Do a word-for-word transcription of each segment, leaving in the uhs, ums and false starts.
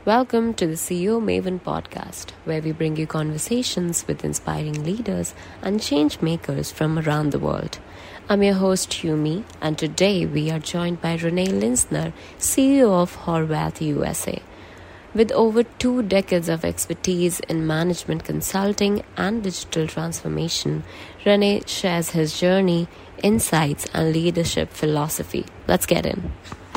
Welcome to the C E O Maven podcast, where we bring you conversations with inspiring leaders and change makers from around the world. I'm your host, Yumi, and today we are joined by Renee Linsner, C E O of Horvath U S A. With over two decades of expertise in management consulting and digital transformation, Renee shares his journey, insights, and leadership philosophy. Let's get in.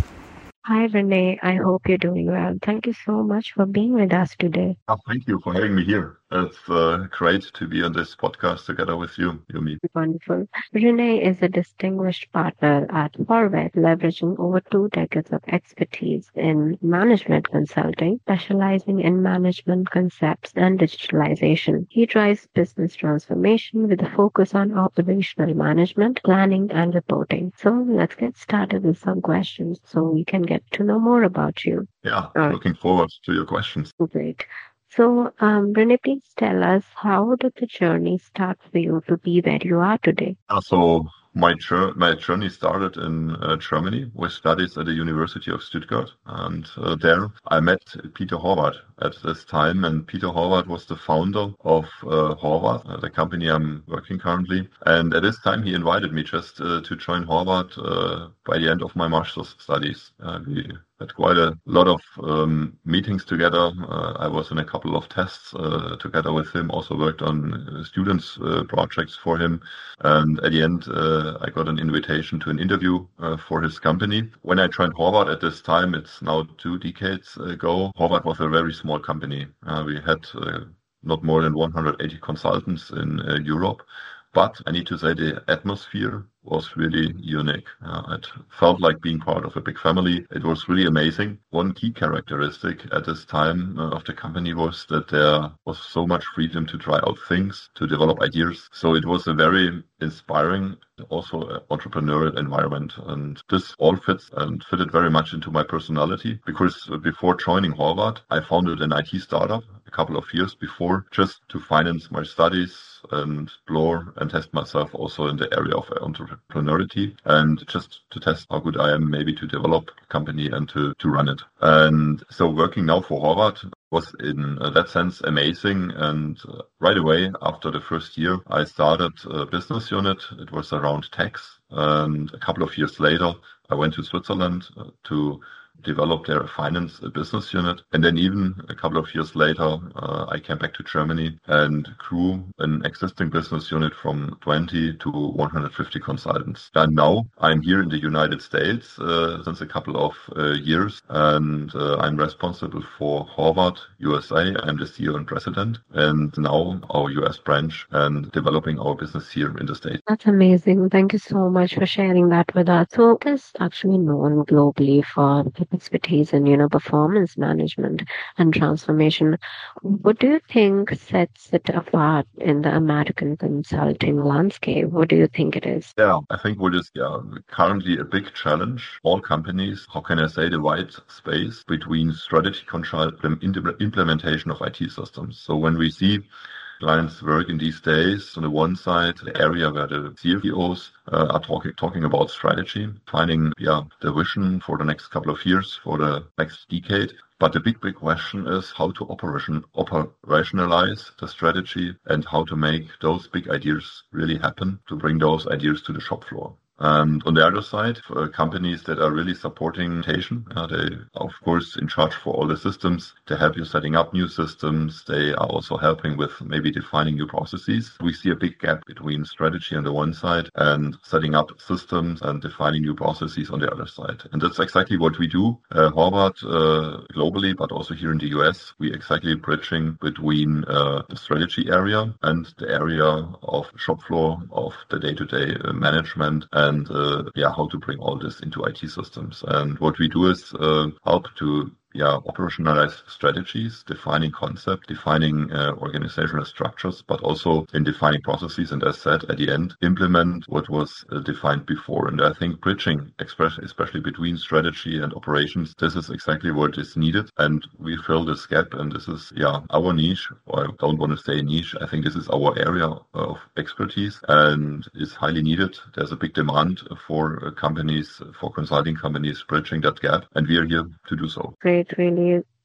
Hi, Renee. I hope you're doing well. Thank you so much for being with us today. Oh, thank you for having me here. It's uh, great to be on this podcast together with you, Yumi. Wonderful. Renee is a distinguished partner at Horvath, leveraging over two decades of expertise in management consulting, specializing in management concepts and digitalization. He drives business transformation with a focus on operational management, planning, and reporting. So let's get started with some questions so we can get to know more about you. Yeah, uh, looking forward to your questions. Great. So, um, Renee, please tell us, how did the journey start for you to be where you are today? Uh, so my, jour- my journey started in uh, Germany with studies at the University of Stuttgart. And uh, there I met Peter Horvath at this time. And Peter Horvath was the founder of uh, Horvath, uh, the company I'm working currently. And at this time, he invited me just uh, to join Horvath uh, by the end of my master's studies. Uh, we had quite a lot of um, meetings together. Uh, I was in a couple of tests uh, together with him, also worked on uh, students' uh, projects for him. And at the end, uh, I got an invitation to an interview uh, for his company. When I joined Horvath at this time, it's now two decades ago, Horvath was a very small company. Uh, we had uh, not more than one hundred eighty consultants in uh, Europe. But I need to say the atmosphere was really unique. Uh, it felt like being part of a big family. It was really amazing. One key characteristic at this time uh, of the company was that there was so much freedom to try out things, to develop ideas. So it was a very inspiring, also uh, entrepreneurial environment. And this all fits and fitted very much into my personality, because before joining Horvath, I founded an I T startup a couple of years before, just to finance my studies and explore and test myself also in the area of entrepreneurship, and just to test how good I am maybe to develop a company and to, to run it. And so working now for Horvath was in uh, that sense amazing. And uh, right away after the first year, I started a business unit. It was around tax. And a couple of years later, I went to Switzerland uh, to develop their finance business unit. And then even a couple of years later, uh, I came back to Germany and grew an existing business unit from twenty to one hundred fifty consultants. And now I'm here in the United States uh, since a couple of uh, years, and uh, I'm responsible for Horvath U S A. I'm the C E O and president, and now our U S branch, and developing our business here in the States. That's amazing. Thank you so much for sharing that with us. So it is actually known globally for expertise in, you know, performance management and transformation. What do you think sets it apart in the American consulting landscape? What do you think it is? Yeah, I think what is yeah, currently a big challenge, all companies, how can I say, the white space between strategy control and implementation of I T systems. So when we see clients work in these days, on the one side, the area where the C F Os uh, are talking talking about strategy, finding yeah the vision for the next couple of years, for the next decade. But the big, big question is how to operation operationalize the strategy and how to make those big ideas really happen, to bring those ideas to the shop floor. And on the other side, for companies that are really supporting implementation, uh, they are, of course, in charge for all the systems. They help you setting up new systems. They are also helping with maybe defining new processes. We see a big gap between strategy on the one side and setting up systems and defining new processes on the other side. And that's exactly what we do. Uh, Horvath, uh, globally, but also here in the U S, we exactly bridging between uh, the strategy area and the area of shop floor, of the day-to-day uh, management. And And uh, yeah, how to bring all this into I T systems. And what we do is uh, help to yeah, operationalize strategies, defining concept, defining uh, organizational structures, but also in defining processes. And as said, at the end, implement what was uh, defined before. And I think bridging, especially between strategy and operations, this is exactly what is needed. And we fill this gap. And this is, yeah, our niche, or I don't want to say niche. I think this is our area of expertise and is highly needed. There's a big demand for uh, companies, for consulting companies bridging that gap. And we are here to do so. Great. Really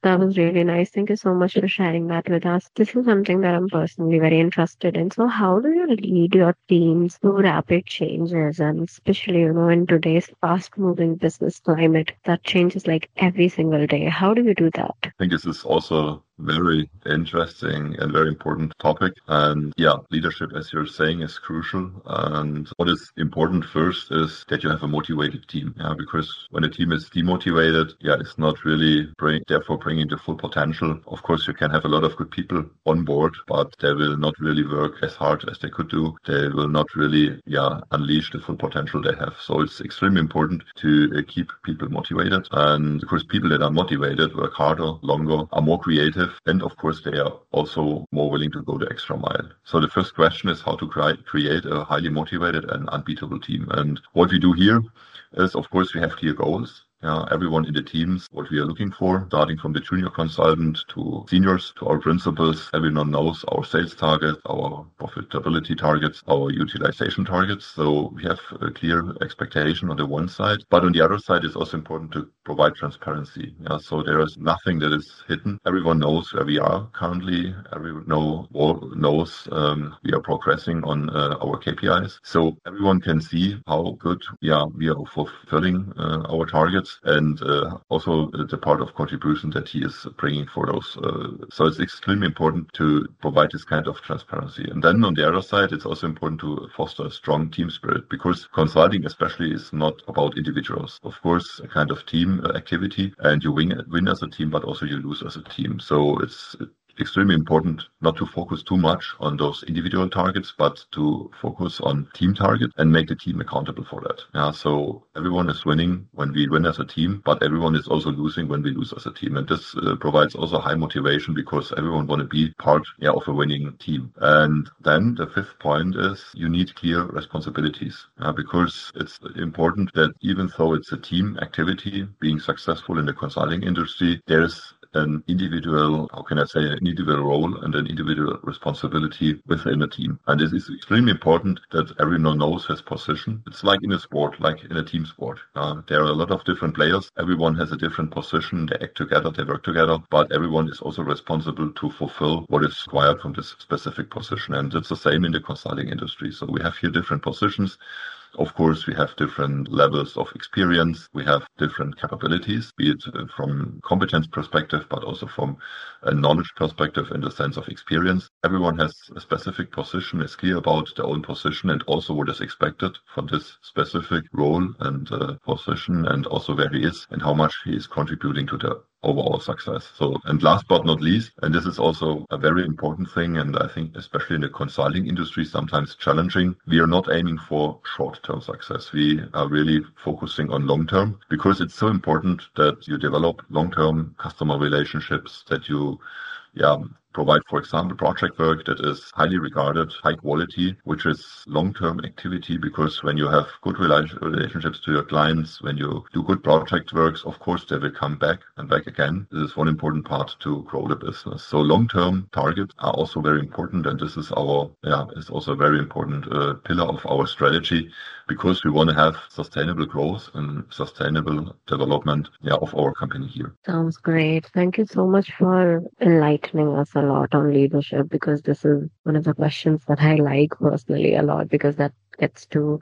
That was really nice. Thank you so much for sharing that with us. This is something that I'm personally very interested in. So how do you lead your teams through rapid changes, and especially, you know, in today's fast moving business climate that changes like every single day? How do you do that? I think this is also very interesting and very important topic. And yeah, leadership, as you're saying, is crucial. And what is important first is that you have a motivated team. Yeah, because when a team is demotivated, yeah, it's not really bring, therefore bringing the full potential. Of course, you can have a lot of good people on board, but they will not really work as hard as they could do. They will not really, yeah, unleash the full potential they have. So it's extremely important to uh, keep people motivated. And of course, people that are motivated work harder, longer, are more creative. And of course, they are also more willing to go the extra mile. So the first question is how to create a highly motivated and unbeatable team. And what we do here is, of course, we have clear goals. Yeah, everyone in the teams, what we are looking for, starting from the junior consultant to seniors, to our principals. Everyone knows our sales targets, our profitability targets, our utilization targets. So we have a clear expectation on the one side, but on the other side, it's also important to provide transparency. Yeah, so there is nothing that is hidden. Everyone knows where we are currently. Everyone know, knows um, we are progressing on uh, our K P Is. So everyone can see how good, yeah, we are fulfilling uh, our targets. And uh, also the part of contribution that he is bringing for those. Uh, so it's extremely important to provide this kind of transparency. And then on the other side, it's also important to foster a strong team spirit, because consulting especially is not about individuals. Of course, a kind of team activity, and you win, win as a team, but also you lose as a team. So it's extremely important not to focus too much on those individual targets, but to focus on team targets and make the team accountable for that. Yeah, so everyone is winning when we win as a team, but everyone is also losing when we lose as a team. And this uh, provides also high motivation, because everyone want to be part yeah, of a winning team. And then the fifth point is you need clear responsibilities, uh, because it's important that even though it's a team activity, being successful in the consulting industry, there's an individual, how can I say, an individual role and an individual responsibility within a team. And it is extremely important that everyone knows his position. It's like in a sport, like in a team sport. Uh, there are a lot of different players. Everyone has a different position. They act together, they work together, but everyone is also responsible to fulfill what is required from this specific position. And it's the same in the consulting industry. So we have here different positions. Of course, we have different levels of experience. We have different capabilities, be it from competence perspective, but also from a knowledge perspective in the sense of experience. Everyone has a specific position, is clear about their own position, and also what is expected from this specific role and uh, position, and also where he is and how much he is contributing to the overall success. So, and last but not least, and this is also a very important thing, and I think especially in the consulting industry, sometimes challenging, we are not aiming for short-term success. We are really focusing on long-term, because it's so important that you develop long-term customer relationships, that you yeah, provide, for example, project work that is highly regarded, high quality, which is long-term activity, because when you have good relationships to your clients, when you do good project works, of course, they will come back and back again. This is one important part to grow the business. So long-term targets are also very important. And this is our, yeah, it's also a very important uh, pillar of our strategy, because we want to have sustainable growth and sustainable development yeah, of our company here. Sounds great. Thank you so much for enlightening us a lot on leadership, because this is one of the questions that I like personally a lot, because that gets to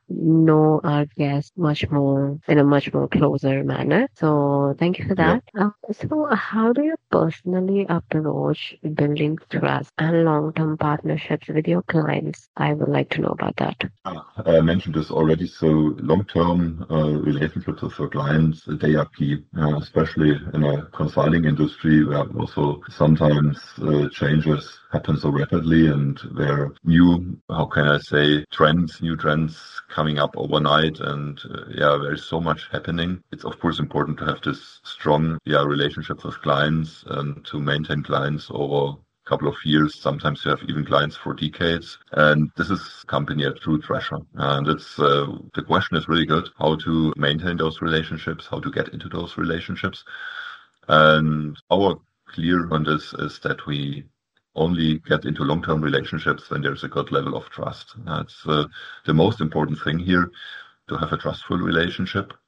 know our guests much more in a much more closer manner. So thank you for that. Yeah. Uh, so how do you personally approach building trust and long-term partnerships with your clients? I would like to know about that. I mentioned this already. So long-term uh, relationships with your clients, they are key, uh, especially in a consulting industry where also sometimes uh, changes happen so rapidly, and where new, how can I say, trends, new trends coming up overnight, and uh, yeah, there's so much happening. It's of course important to have this strong yeah relationships with clients and to maintain clients over a couple of years. Sometimes you have even clients for decades, and this is company at true treasure. And it's uh, the question is really good: how to maintain those relationships, how to get into those relationships. And our clear on this is that we only get into long-term relationships when there's a good level of trust. That's uh, the most important thing here, to have a trustful relationship.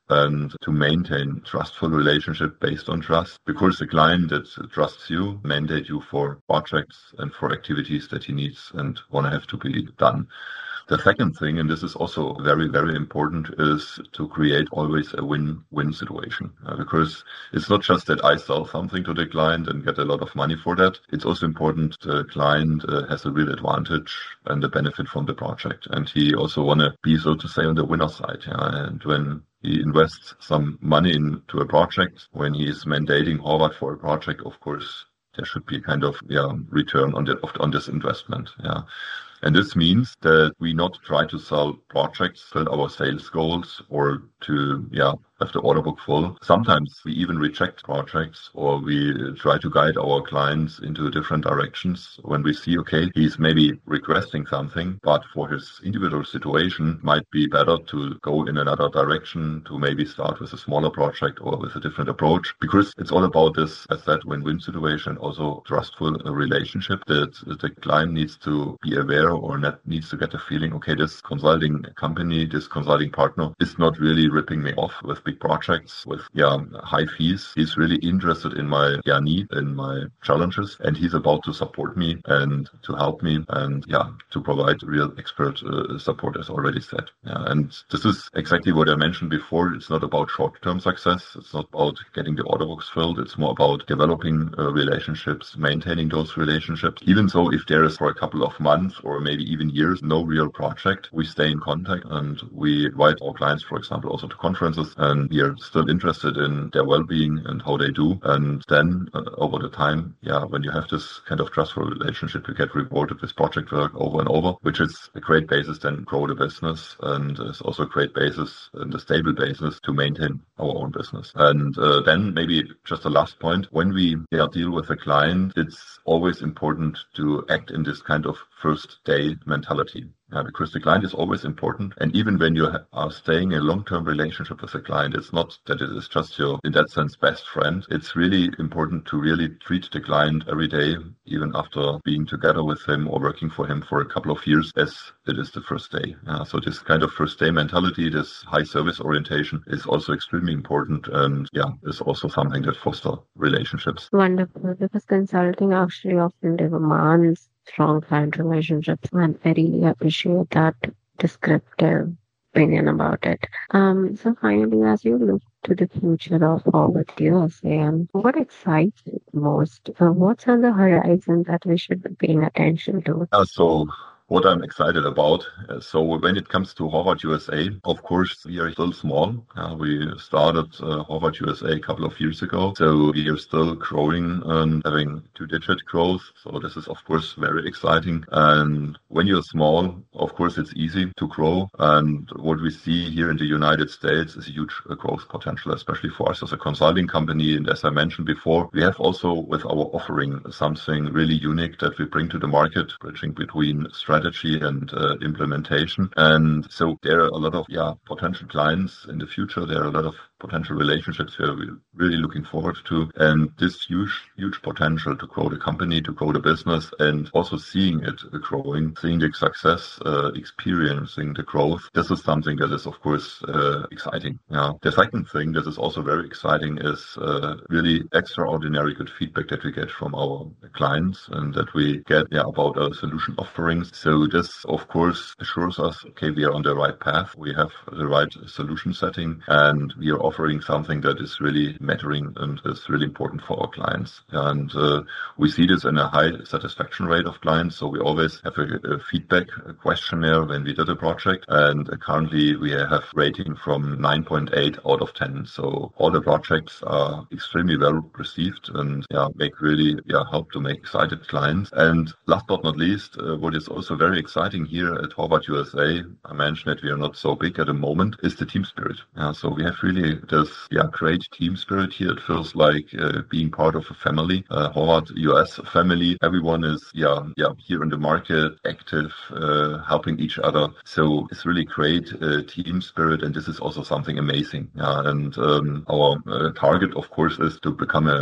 and to maintain trustful relationship based on trust, because the client that trusts you mandate you for projects and for activities that he needs and want to have to be done. The second thing, and this is also very, very important, is to create always a win-win situation. Uh, because it's not just that I sell something to the client and get a lot of money for that. It's also important the client uh, has a real advantage and a benefit from the project. And he also want to be, so to say, on the winner side. Yeah? And when he invests some money into a project, when he is mandating Horváth for a project, of course, there should be kind of yeah return on the on this investment. Yeah. And this means that we not try to sell projects, fill our sales goals, or to yeah have the order book full. Sometimes we even reject projects, or we try to guide our clients into different directions when we see, okay, he's maybe requesting something, but for his individual situation, might be better to go in another direction, to maybe start with a smaller project or with a different approach, because it's all about this, as that win-win situation, also trustful relationship that the client needs to be aware or not needs to get a feeling, okay, this consulting company, this consulting partner is not really ripping me off with big projects with yeah high fees. He's really interested in my yeah need, in my challenges, and he's about to support me and to help me and yeah to provide real expert uh, support, as already said. Yeah, and this is exactly what I mentioned before. It's not about short-term success. It's not about getting the order books filled. It's more about developing uh, relationships, maintaining those relationships. Even so, if there is for a couple of months or maybe even years no real project, we stay in contact and we invite our clients, for example, also to conferences, and we are still interested in their well-being and how they do. And then uh, over the time, yeah, when you have this kind of trustful relationship, you get rewarded with project work over and over, which is a great basis then grow the business, and is also a great basis and a stable basis to maintain our own business. And uh, then maybe just a last point, when we yeah, deal with a client, it's always important to act in this kind of first day mentality. Yeah, because the client is always important. And even when you are staying in a long-term relationship with a client, it's not that it is just your, in that sense, best friend. It's really important to really treat the client every day, even after being together with him or working for him for a couple of years, as it is the first day. Yeah, so this kind of first day mentality, this high service orientation is also extremely important, and yeah, is also something that fosters relationships. Wonderful, because consulting actually often demands strong client relationships, and I really appreciate that descriptive opinion about it. Um, so finally, as you look to the future of Horváth U S A, and what excites you most? Uh, what's on the horizon that we should be paying attention to? Uh, so what I'm excited about. Uh, so when it comes to Horváth U S A, of course, we are still small. Uh, we started uh, Horváth U S A a couple of years ago. So we are still growing and having two-digit growth. So this is, of course, very exciting. And when you're small, of course, it's easy to grow. And what we see here in the United States is a huge uh, growth potential, especially for us as a consulting company. And as I mentioned before, we have also with our offering something really unique that we bring to the market, bridging between strategy strategy and uh, implementation. And so there are a lot of yeah potential clients in the future. There are a lot of potential relationships where we're really looking forward to. And this huge, huge potential to grow the company, to grow the business, and also seeing it growing, seeing the success, uh, experiencing the growth. This is something that is, of course, uh, exciting. Yeah. The second thing that is also very exciting is uh, really extraordinary good feedback that we get from our clients and that we get yeah, about our solution offerings. So this, of course, assures us, okay, we are on the right path. We have the right solution setting, and we are offering something that is really mattering and is really important for our clients. And uh, we see this in a high satisfaction rate of clients. So we always have a, a feedback questionnaire when we did a project. And uh, currently we have rating from nine point eight out of ten. So all the projects are extremely well received and yeah, make really yeah help to make excited clients. And last but not least, uh, what is also very exciting here at Horváth U S A, I mentioned that we are not so big at the moment, is the team spirit. Yeah, so we have really this yeah great team spirit here. It feels like uh, being part of a family, uh, Horváth U S family. Everyone is yeah yeah here in the market, active, uh, helping each other. So it's really great uh, team spirit, and this is also something amazing. Yeah, and um, our uh, target, of course, is to become a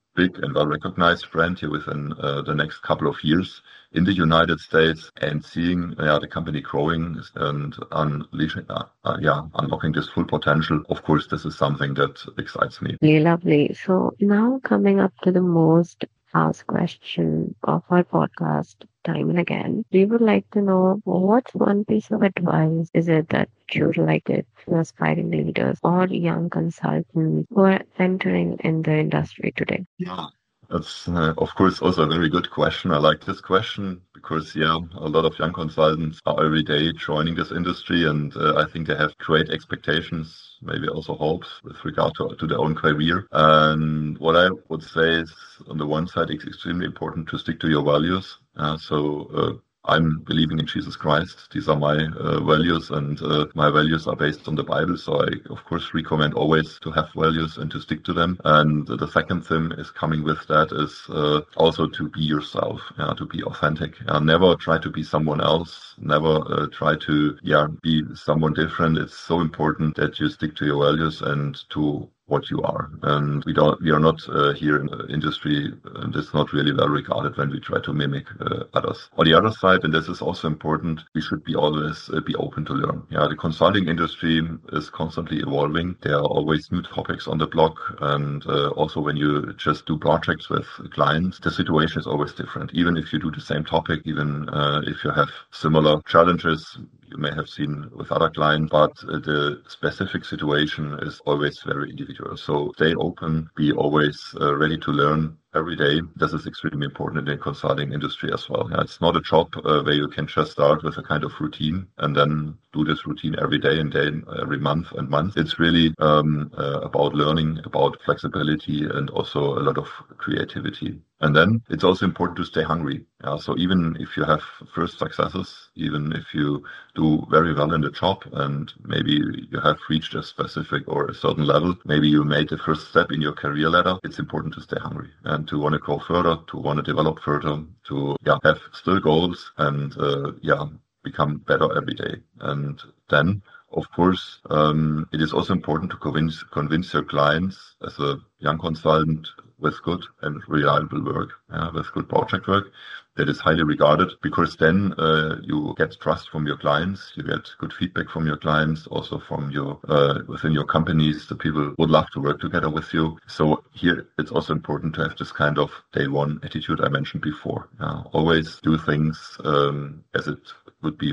big and well-recognized brand here within uh, the next couple of years in the United States, and seeing uh, the company growing and unleashing, uh, uh, yeah, unlocking this full potential. Of course, this is something that excites me. Really lovely. So now coming up to the most asked question of our podcast time and again, we would like to know, what's one piece of advice is it that you would like to aspiring leaders or young consultants who are entering in the industry today? Yeah. That's, uh, of course, also a very good question. I like this question because, yeah, a lot of young consultants are every day joining this industry, and uh, I think they have great expectations, maybe also hopes with regard to, to their own career. And what I would say is, on the one side, it's extremely important to stick to your values. Uh, so, uh, I'm believing in Jesus Christ. These are my uh, values, and uh, my values are based on the Bible. So I, of course, recommend always to have values and to stick to them. And the second thing is coming with that is uh, also to be yourself, yeah, to be authentic. Yeah, never try to be someone else. Never uh, try to yeah be someone different. It's so important that you stick to your values and to what you are. And we don't, we are not uh, here in the industry, and it's not really well regarded when we try to mimic uh, others. On the other side, and this is also important, we should be always uh, be open to learn. Yeah, the consulting industry is constantly evolving. There are always new topics on the block, and uh, also when you just do projects with clients, the situation is always different. Even if you do the same topic, even uh, if you have similar challenges you may have seen with other clients, but uh, the specific situation is always very individual. So stay open, be always uh, ready to learn every day. This is extremely important in the consulting industry as well. Yeah, it's not a job uh, where you can just start with a kind of routine and then do this routine every day and day, every month and month. It's really um, uh, about learning, about flexibility, and also a lot of creativity. And then it's also important to stay hungry. Yeah, so even if you have first successes, even if you do very well in the job and maybe you have reached a specific or a certain level, maybe you made the first step in your career ladder, it's important to stay hungry and to want to go further, to want to develop further, to yeah have still goals and uh, yeah become better every day. And then, of course, um, it is also important to convince convince your clients as a young consultant with good and reliable work, uh, with good project work that is highly regarded, because then uh, you get trust from your clients, you get good feedback from your clients, also from your uh, within your companies. The people would love to work together with you. So here it's also important to have this kind of day one attitude I mentioned before. Uh, always do things um, as it would be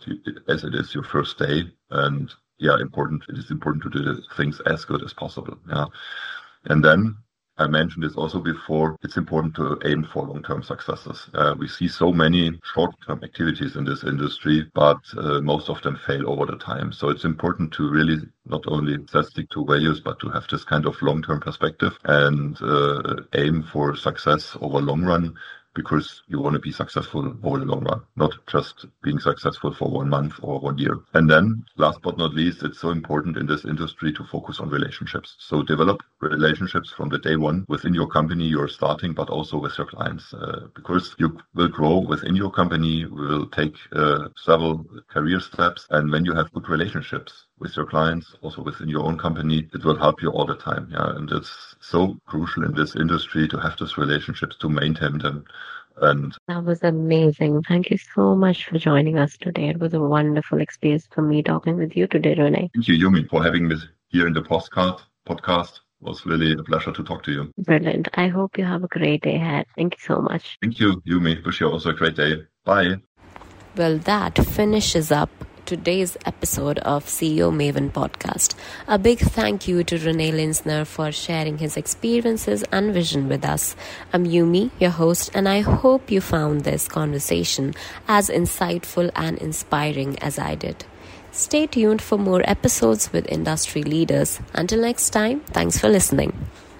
as it is your first day, and yeah, important. It is important to do things as good as possible. Yeah, and then, I mentioned this also before, it's important to aim for long-term successes. Uh, we see so many short-term activities in this industry, but uh, most of them fail over the time. So it's important to really not only stick to values, but to have this kind of long-term perspective and uh, aim for success over long run, because you want to be successful over the long run, not just being successful for one month or one year. And then, last but not least, it's so important in this industry to focus on relationships. So develop relationships from the day one within your company you're starting, but also with your clients, uh, because you will grow within your company, will take uh, several career steps. And when you have good relationships with your clients, also within your own company, it will help you all the time. Yeah, and it's so crucial in this industry to have those relationships, to maintain them. And that was amazing. Thank you so much for joining us today. It was a wonderful experience for me talking with you today, Rene. Thank you, Yumi, for having me here in the postcard podcast. It was really a pleasure to talk to you. Brilliant. I hope you have a great day ahead. Thank you so much. Thank you, Yumi. Wish you also a great day. Bye. Well, that finishes up today's episode of C E O Maven podcast. A big thank you to Rene Linsner for sharing his experiences and vision with us. I'm Yumi, your host, and I hope you found this conversation as insightful and inspiring as I did. Stay tuned for more episodes with industry leaders. Until next time, thanks for listening.